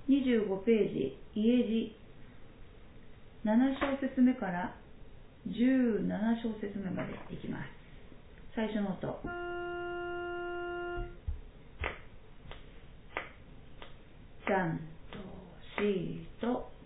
25ページ、家路、7小節目から17小節目までいきます。最初の音。3と4と